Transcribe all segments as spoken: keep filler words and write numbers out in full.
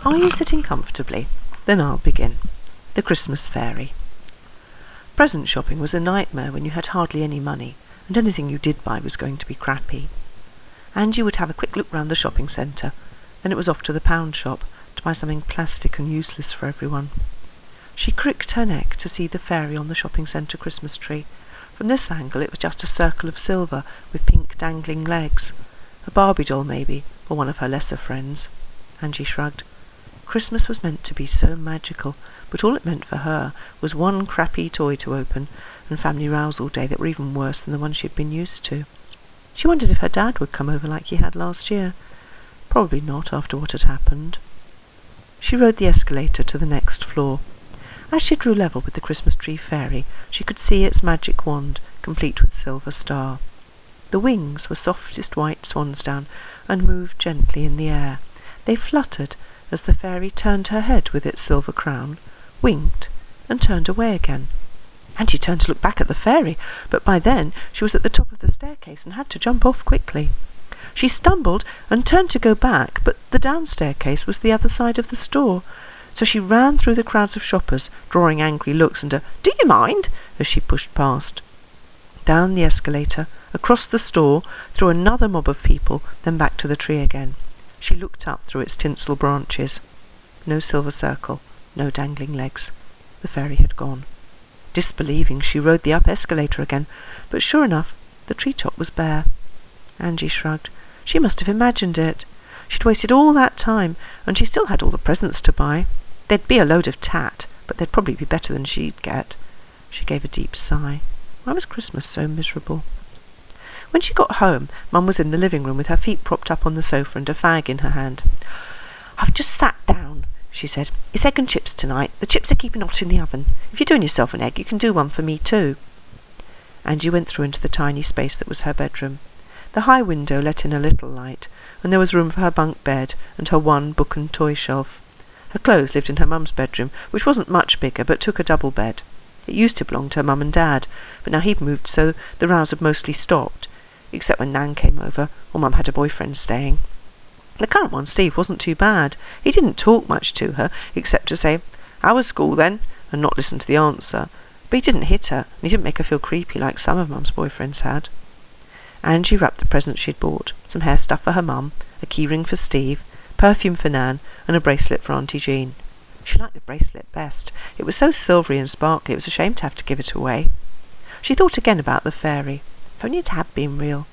Are you sitting comfortably? Then I'll begin. The Christmas Fairy. Present shopping was a nightmare when you had hardly any money, and anything you did buy was going to be crappy. Angie would have a quick look round the shopping centre, then it was off to the pound shop to buy something plastic and useless for everyone. She cricked her neck to see the fairy on the shopping centre Christmas tree. From this angle it was just a circle of silver with pink dangling legs. A Barbie doll, maybe, or one of her lesser friends. Angie shrugged. Christmas was meant to be so magical, but all it meant for her was one crappy toy to open, and family rows all day that were even worse than the ones she had been used to. She wondered if her dad would come over like he had last year. Probably not, after what had happened. She rode the escalator to the next floor. As she drew level with the Christmas tree fairy, she could see its magic wand, complete with silver star. The wings were softest white swansdown, and moved gently in the air. They fluttered as the fairy turned her head with its silver crown, winked, and turned away again. And she turned to look back at the fairy, but by then she was at the top of the staircase and had to jump off quickly. She stumbled and turned to go back, but the down staircase was the other side of the store. So she ran through the crowds of shoppers, drawing angry looks and a "Do you mind?" as she pushed past. Down the escalator, across the store, through another mob of people, then back to the tree again. She looked up through its tinsel branches. No silver circle, no dangling legs. The fairy had gone. Disbelieving, she rode the up escalator again, but sure enough, the treetop was bare. Angie shrugged. She must have imagined it. She'd wasted all that time, and she still had all the presents to buy. There'd be a load of tat, but they'd probably be better than she'd get. She gave a deep sigh. Why was Christmas so miserable? When she got home, Mum was in the living room with her feet propped up on the sofa and a fag in her hand. "I've just sat down," she said. "It's egg and chips tonight. The chips are keeping hot in the oven. If you're doing yourself an egg, you can do one for me too." Angie went through into the tiny space that was her bedroom. The high window let in a little light, and there was room for her bunk bed and her one book and toy shelf. Her clothes lived in her mum's bedroom, which wasn't much bigger, but took a double bed. It used to belong to her mum and dad, but now he'd moved, so the rows had mostly stopped, except when Nan came over, or Mum had a boyfriend staying. The current one, Steve, wasn't too bad. He didn't talk much to her, except to say, "How was school then?" and not listen to the answer. But he didn't hit her, and he didn't make her feel creepy like some of Mum's boyfriends had. Angie wrapped the presents she'd bought, some hair stuff for her mum, a key ring for Steve, perfume for Nan, and a bracelet for Auntie Jean. She liked the bracelet best. It was so silvery and sparkly it was a shame to have to give it away. She thought again about the fairy. If only it had been real.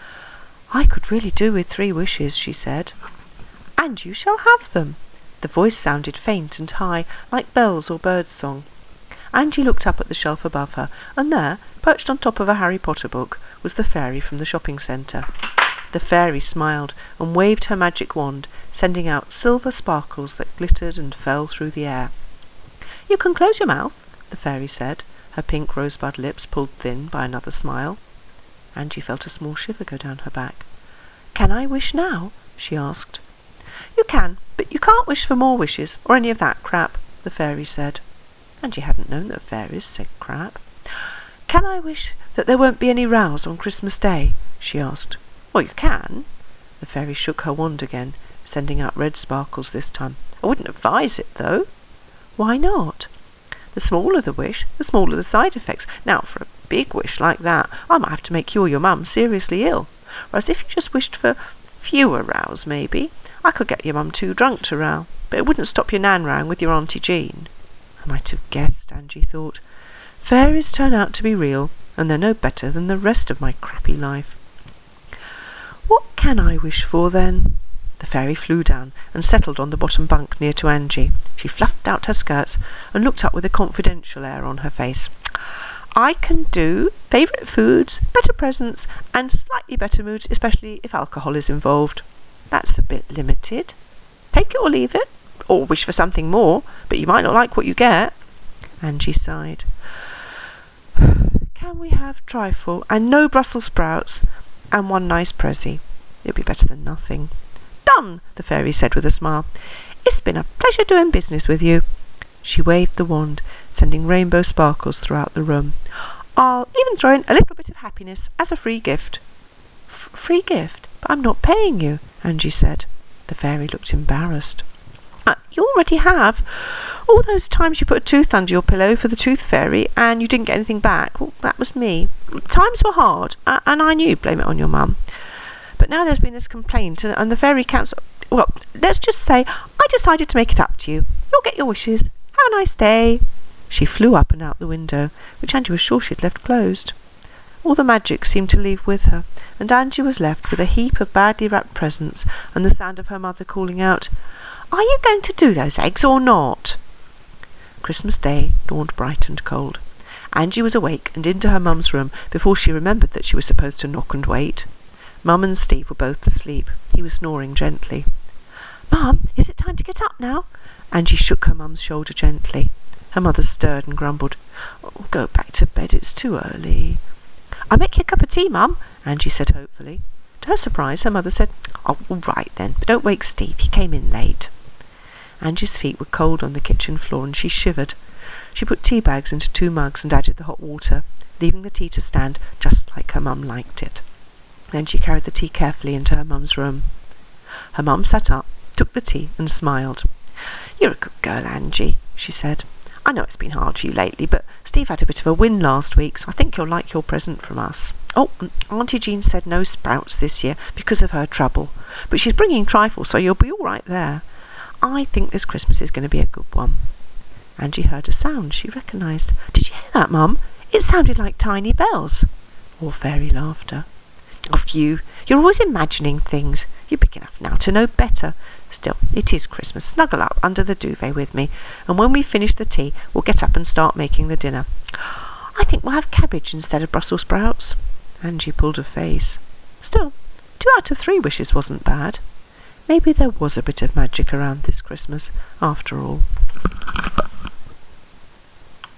"I could really do with three wishes," she said. "And you shall have them." The voice sounded faint and high, like bells or birds' song. Angie looked up at the shelf above her, and there, perched on top of a Harry Potter book, was the fairy from the shopping centre. The fairy smiled and waved her magic wand, sending out silver sparkles that glittered and fell through the air. "You can close your mouth," the fairy said, her pink rosebud lips pulled thin by another smile. Angie felt a small shiver go down her back. "Can I wish now?" she asked. "You can, but you can't wish for more wishes, or any of that crap," the fairy said. Angie hadn't known that fairies said crap. "Can I wish that there won't be any rows on Christmas Day?" she asked. "Well, you can." The fairy shook her wand again, sending out red sparkles this time. "I wouldn't advise it, though." "Why not?" "The smaller the wish, the smaller the side effects. Now, for a big wish like that, I might have to make you or your mum seriously ill. Whereas if you just wished for fewer rows, maybe, I could get your mum too drunk to row, but it wouldn't stop your Nan rowing with your Auntie Jean." I might have guessed, Angie thought. Fairies turn out to be real, and they're no better than the rest of my crappy life. "What can I wish for, then?" The fairy flew down and settled on the bottom bunk near to Angie. She fluffed out her skirts and looked up with a confidential air on her face. "I can do favourite foods, better presents, and slightly better moods, especially if alcohol is involved. That's a bit limited. Take it or leave it, or wish for something more, but you might not like what you get." Angie sighed. "Can we have trifle, and no Brussels sprouts, and one nice prezi? It'd be better than nothing." "Done," the fairy said with a smile. "It's been a pleasure doing business with you." She waved the wand, sending rainbow sparkles throughout the room. "I'll even throw in a little bit of happiness as a free gift." F "Free gift? But I'm not paying you," Angie said. The fairy looked embarrassed. "Uh, You already have. All those times you put a tooth under your pillow for the tooth fairy and you didn't get anything back, well, that was me. Times were hard, and I knew you'd blame it on your mum. But now there's been this complaint, and the fairy council... Well, let's just say I decided to make it up to you. You'll get your wishes. Have a nice day. She flew up and out the window, which Angie was sure she'd left closed. All the magic seemed to leave with her, and Angie was left with a heap of badly wrapped presents and the sound of her mother calling out, "Are you going to do those eggs or not?" Christmas Day dawned bright and cold. Angie was awake and into her mum's room before she remembered that she was supposed to knock and wait. Mum and Steve were both asleep. He was snoring gently. "Mum, is it time to get up now?" Angie shook her mum's shoulder gently. Her mother stirred and grumbled, "Oh, go back to bed, it's too early." "I'll make you a cup of tea, Mum," Angie said hopefully. To her surprise, her mother said, "Oh, all right then, but don't wake Steve, he came in late." Angie's feet were cold on the kitchen floor and she shivered. She put tea bags into two mugs and added the hot water, leaving the tea to stand just like her mum liked it. Then she carried the tea carefully into her mum's room. Her mum sat up, took the tea and smiled. "You're a good girl, Angie," she said. "I know it's been hard for you lately, but Steve had a bit of a win last week, so I think you'll like your present from us. Oh, and Auntie Jean said no sprouts this year because of her trouble, but she's bringing trifle, so you'll be all right there. I think this Christmas is going to be a good one." Angie heard a sound she recognised. "Did you hear that, Mum? It sounded like tiny bells." Or fairy laughter. "Oh, you! You're always imagining things. You're big enough now to know better. Still, it is Christmas. Snuggle up under the duvet with me, and when we finish the tea, we'll get up and start making the dinner. I think we'll have cabbage instead of Brussels sprouts." Angie pulled a face. Still, two out of three wishes wasn't bad. Maybe there was a bit of magic around this Christmas, after all.